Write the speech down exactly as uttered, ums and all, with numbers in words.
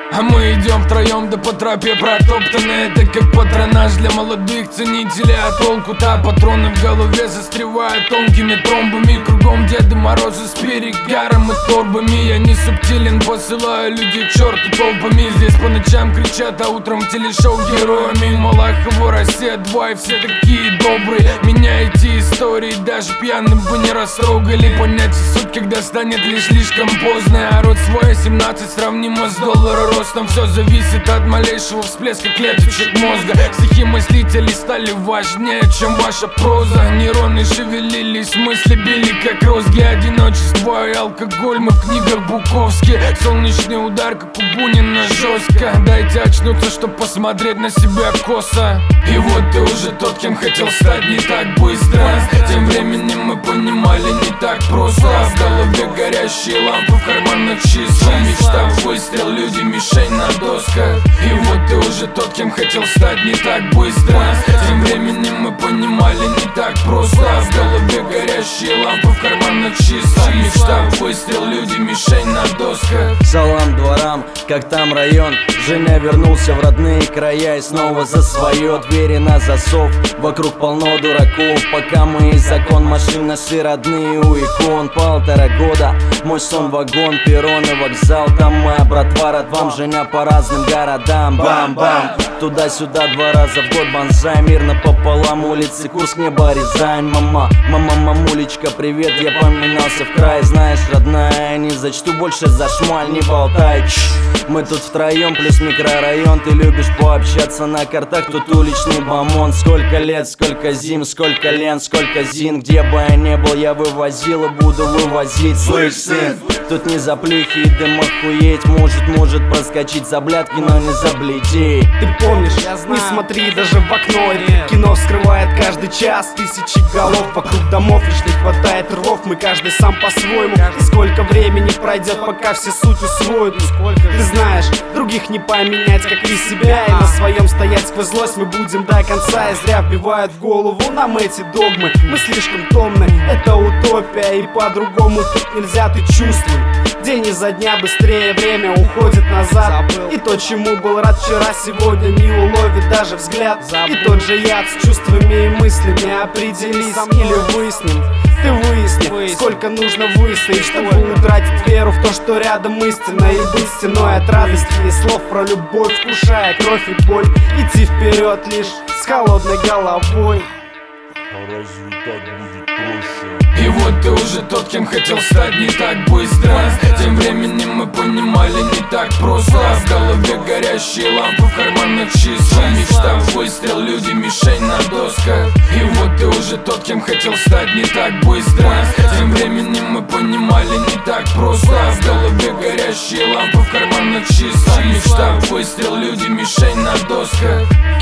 А мы идем втроем, да по тропе протоптанной. Это как патронаж для молодых ценителей. А толку-то патроны в голове застревают тонкими тромбами. Кругом Деды Морозы с перегаром и торбами. Я не субтилен, посылаю людей к черту толпами. Здесь по ночам кричат, а утром телешоу героями. Малахово, Россия два, и все такие добрые. Меня эти истории даже пьяным бы не растрогали. Понять суть, когда станет лишь слишком поздно. А род свой семнадцать сравнимо с доллара ростом. Все зависит от малейшего всплеска клеточек мозга. Стихи мыслителей стали важнее, чем ваша проза. Нейроны шевелились, мысли били как розги. Одиночество и алкоголь мы в книгах Буковски. Солнечный удар, как у Бунина, жестко. Дайте очнуться, чтоб посмотреть на себя косо. И вот ты уже тот, кем хотел стать, не так быстро. Тем временем мы понимали, не так просто. В голове горящие лампы, в карманах часы. Мечта выстрел, люди мишень на досках. И вот ты уже тот, кем хотел стать, не так быстро. Тем временем мы понимали, не так просто. В голове горящие лампы, в карманах часы. Мечта выстрел, люди мишень на досках. Салам дворам, как там район. Женя вернулся в родные края и снова за свое. Двери на засов, вокруг полно дураков. Пока мы и закон, машины наши родные у икон. Полтора года, мой сон вагон, перрон и вокзал. Там моя братва, родвам, Женя по разным городам. Бам-бам, туда-сюда два раза в год бонсай. Мирно пополам, улицы Курск, небо Рязань. Мама, мама, мамулечка, привет, я поминался в край. Знаешь, родная, не зачту больше за шмаль, не болтай. Мы тут втроем, плюс микрорайон. Ты любишь пообщаться на картах, тут уличный бомон. Сколько лет, сколько зим, сколько лент, сколько зин. Где бы я не был, я вывозил и буду вывозить. Слышь, сын, тут не за плюхи и дым охуеть. Может, может проскочить за блядки, но не забледей. Ты помнишь, не смотри даже в окно. Это кино вскрывает каждый час тысячи голов. Вокруг домов лишь не хватает рвов. Мы каждый сам по-своему. И сколько времени пройдет, пока все суть усвоят. Ты знаешь, других не поменять, как и себя. И на своем стоять сквозь злость мы будем до конца. И зря вбивают в голову нам эти догмы. Мы слишком томны, это утопия. И по-другому тут нельзя, ты чувствуй. День изо дня быстрее, время уходит назад. И то, чему был рад вчера, сегодня не уловит даже взгляд. И тот же яд с чувствами и мыслями. Определись или выясним. Ты выясни, сколько нужно выстоять, чтобы утратить веру в то, что рядом истина. И быть стеной от радости и слов про любовь, вкушая кровь и боль. Идти вперед лишь с холодной головой. А разве так будет проще? И вот ты уже тот, кем хотел стать, не так быстро. Тем временем мы понимали, не так просто. В голове горящие лампы, в карманах часы. Мечта выстрел, люди мишень на досках. И вот ты уже тот, кем хотел стать, не так быстро. Тем временем мы понимали, не так просто. В голове горящие лампы, в карманах часы. Мечта выстрел, люди мишень на досках.